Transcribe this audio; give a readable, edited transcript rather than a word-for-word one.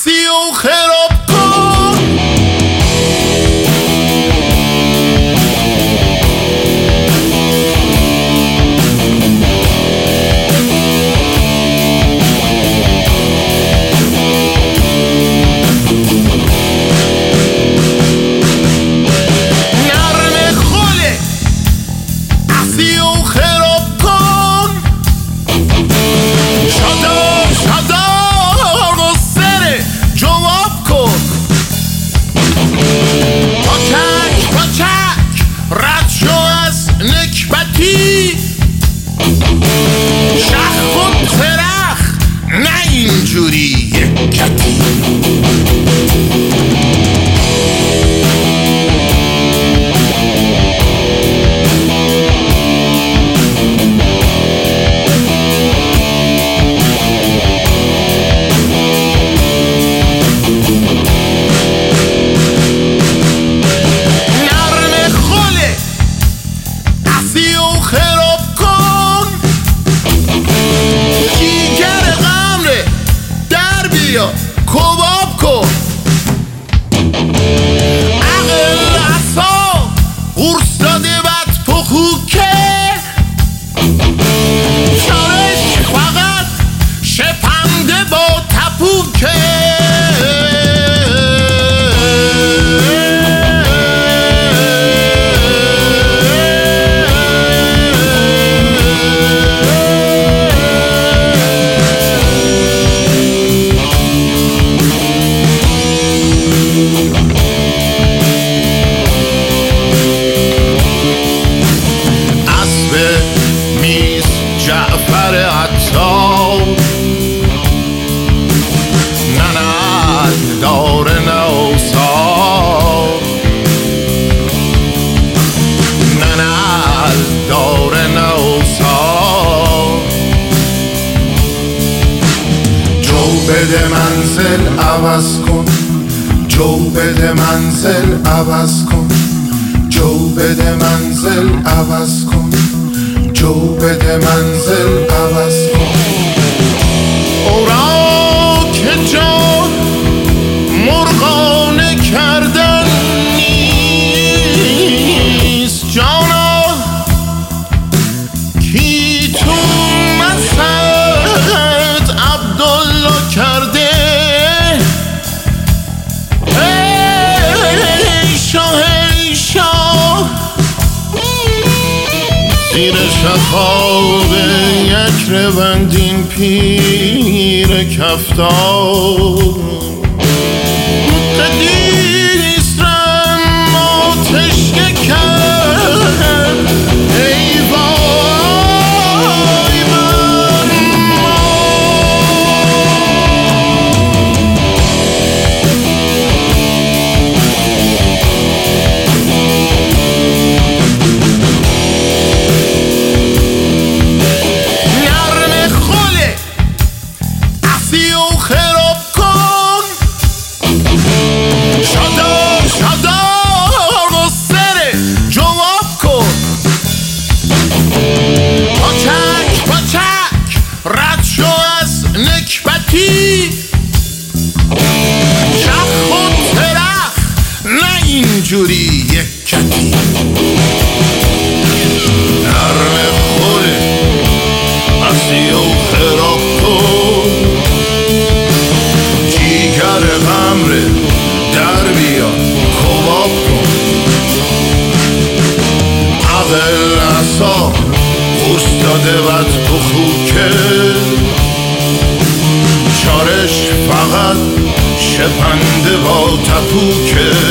عصی و خراب کن. نرم خوله عصی و خراب کن. شادار شادار و سر جواب کن. پاچک پاچک رد شو از نکبتی. شخ و ترخ نه اینجوری یکتی. خراب کن. جیگر غمره در بیا کباب کن. عقل اصا قرص داده بد پخوکه. شارش فقط شپنده با تپوکه. جعفر عطار ننال دار نوسار. ننال دار نوسار. جو بده منزل عوض کن. جو بده منزل عوض کن. جو بده منزل عوض کن. جو بده منزل عوض کن. اوراق جان مرغانه کردن نیست. جانا کی تو مسد عبدالله کرده. ای شاه ای شاه زیر شفاق یک ربندین پیر کفتار. قدیس رم آتش کرد. ای وای من خراب کن. شادار شادار و سر جواب کن. پاچک پاچک رد شو از نکبتی. شخ و ترخ نه اینجوری یکتی. نرم خوره عصی و خراب کن. جیگر غمره در بیا کباب کن. عقل اصا قرص داده بد پخوکه. چارش فقط شپنده با تپوکه.